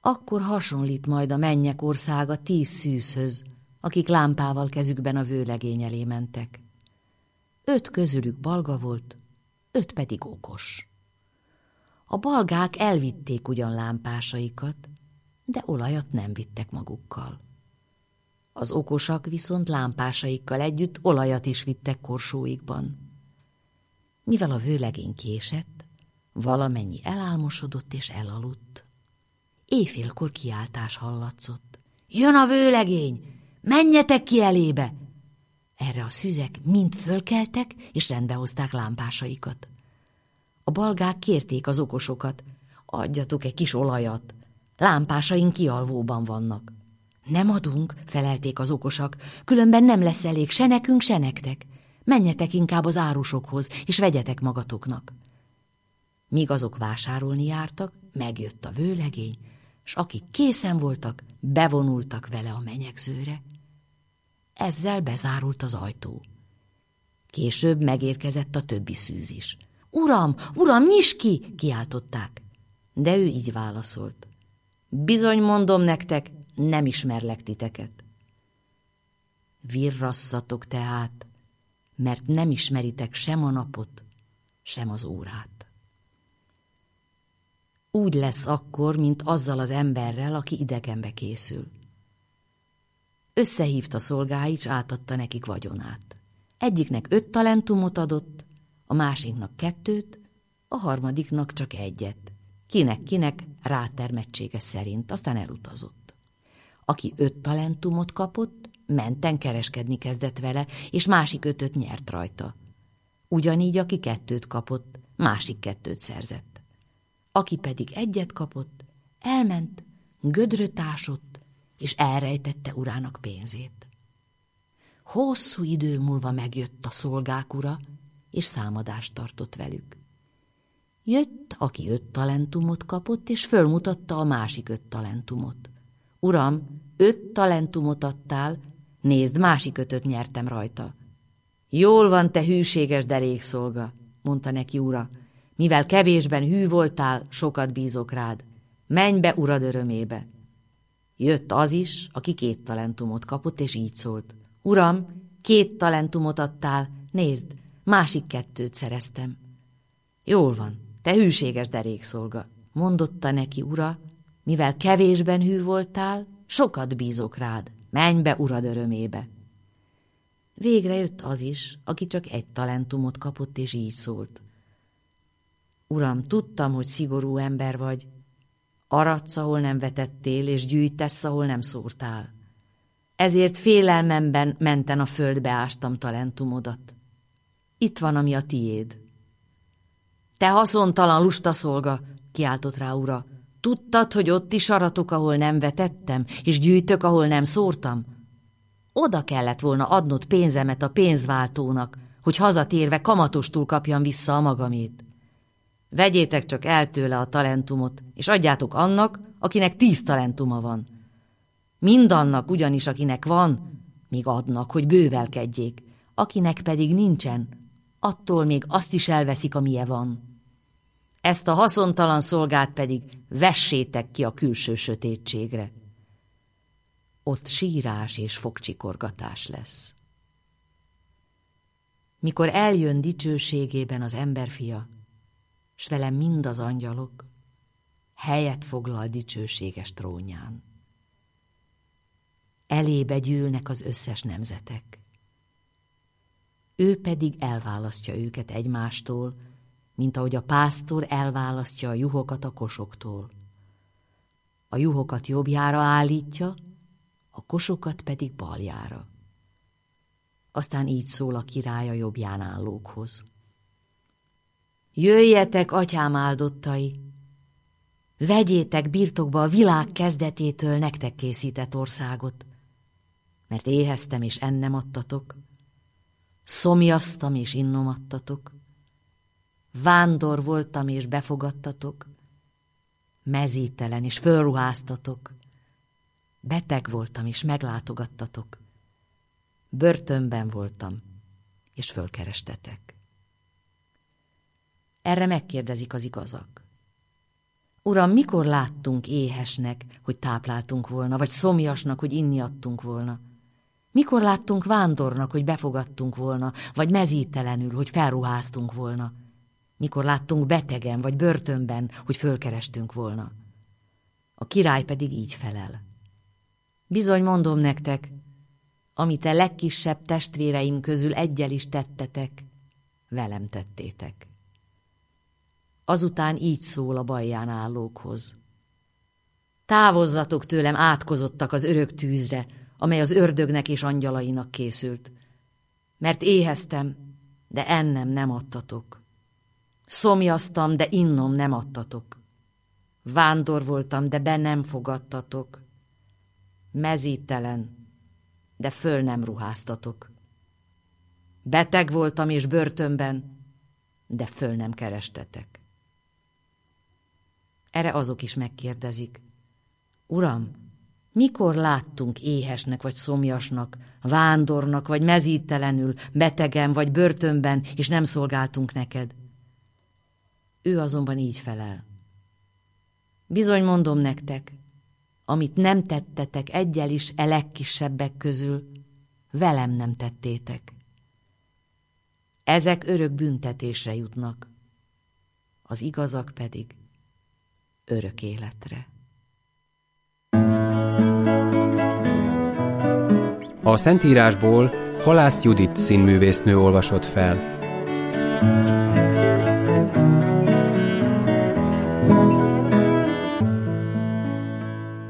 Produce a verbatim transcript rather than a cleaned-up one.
Akkor hasonlít majd a mennyek országa tíz szűzhöz, akik lámpával kezükben a vőlegény elé mentek. Öt közülük balga volt, öt pedig okos. A balgák elvitték ugyan lámpásaikat, de olajat nem vittek magukkal. Az okosak viszont lámpásaikkal együtt olajat is vittek korsóikban. Mivel a vőlegény késett, valamennyi elálmosodott és elaludt. Éjfélkor kiáltás hallatszott. Jön a vőlegény! Menjetek ki elébe! Erre a szüzek mind fölkeltek, és rendbe hozták lámpásaikat. A balgák kérték az okosokat, adjatok egy kis olajat, lámpásaink kialvóban vannak. Nem adunk, felelték az okosak, különben nem lesz elég se nekünk, se nektek. Menjetek inkább az árusokhoz, és vegyetek magatoknak. Míg azok vásárolni jártak, megjött a vőlegény, s akik készen voltak, bevonultak vele a menyegzőre. Ezzel bezárult az ajtó. Később megérkezett a többi szűz is. Uram, uram, nyisd ki! Kiáltották. De ő így válaszolt. Bizony mondom nektek, nem ismerlek titeket. Virrasszatok tehát, mert nem ismeritek sem a napot, sem az órát. Úgy lesz akkor, mint azzal az emberrel, aki idegenbe készül. Összehívta szolgáit, s átadta nekik vagyonát. Egyiknek öt talentumot adott, a másiknak kettőt, a harmadiknak csak egyet. Kinek-kinek rátermettsége szerint, aztán elutazott. Aki öt talentumot kapott, menten kereskedni kezdett vele, és másik ötöt nyert rajta. Ugyanígy, aki kettőt kapott, másik kettőt szerzett. Aki pedig egyet kapott, elment, gödröt ásott, és elrejtette urának pénzét. Hosszú idő múlva megjött a szolgák ura, és számadást tartott velük. Jött, aki öt talentumot kapott, és fölmutatta a másik öt talentumot. Uram, öt talentumot adtál, nézd, másik ötöt nyertem rajta. Jól van, te hűséges derékszolga, mondta neki ura, mivel kevésben hű voltál, sokat bízok rád. Menj be urad örömébe. Jött az is, aki két talentumot kapott, és így szólt. Uram, két talentumot adtál, nézd, másik kettőt szereztem. Jól van, te hűséges derékszolga, mondotta neki ura, mivel kevésben hű voltál, sokat bízok rád, menj be urad örömébe. Végre jött az is, aki csak egy talentumot kapott, és így szólt. Uram, tudtam, hogy szigorú ember vagy, aradsz, ahol nem vetettél, és gyűjtesz, ahol nem szórtál. Ezért félelmemben menten a földbe ástam talentumodat. Itt van, ami a tiéd. Te haszontalan lusta szolga, kiáltott rá ura, tudtad, hogy ott is aratok, ahol nem vetettem, és gyűjtök, ahol nem szórtam? Oda kellett volna adnod pénzemet a pénzváltónak, hogy hazatérve kamatostul kapjam vissza a magamét. Vegyétek csak el tőle a talentumot, és adjátok annak, akinek tíz talentuma van. Mindannak ugyanis, akinek van, még adnak, hogy bővelkedjék, akinek pedig nincsen, attól még azt is elveszik, amilyen van. Ezt a haszontalan szolgát pedig vessétek ki a külső sötétségre. Ott sírás és fogcsikorgatás lesz. Mikor eljön dicsőségében az emberfia, s vele mind az angyalok, helyet foglal dicsőséges trónján. Elébe gyűlnek az összes nemzetek. Ő pedig elválasztja őket egymástól, mint ahogy a pásztor elválasztja a juhokat a kosoktól. A juhokat jobbjára állítja, a kosokat pedig baljára. Aztán így szól a király a jobbján állókhoz. Jöjjetek, atyám áldottai! Vegyétek birtokba a világ kezdetétől nektek készített országot, mert éheztem és ennem adtatok, szomjaztam és innom adtatok, vándor voltam és befogadtatok, mezítelen és fölruháztatok, beteg voltam és meglátogattatok, börtönben voltam és fölkerestetek. Erre megkérdezik az igazak. Uram, mikor láttunk éhesnek, hogy tápláltunk volna, vagy szomjasnak, hogy inni adtunk volna? Mikor láttunk vándornak, hogy befogadtunk volna, vagy mezítelenül, hogy felruháztunk volna? Mikor láttunk betegen, vagy börtönben, hogy fölkerestünk volna? A király pedig így felel. Bizony mondom nektek, amit a legkisebb testvéreim közül eggyel is tettetek, velem tettétek. Azután így szól a balján állókhoz. Távozzatok tőlem, átkozottak az örök tűzre, amely az ördögnek és angyalainak készült. Mert éheztem, de ennem nem adtatok. Szomjaztam, de innom nem adtatok. Vándor voltam, de be nem fogadtatok. Mezítelen, de föl nem ruháztatok. Beteg voltam és börtönben, de föl nem kerestetek. Erre azok is megkérdezik. Uram, mikor láttunk éhesnek vagy szomjasnak, vándornak vagy mezítelenül, betegen vagy börtönben, és nem szolgáltunk neked? Ő azonban így felel. Bizony mondom nektek, amit nem tettetek eggyel is e legkisebbek közül, velem nem tettétek. Ezek örök büntetésre jutnak, az igazak pedig örök életre. A Szentírásból Halász Judit színművésznő olvasott fel.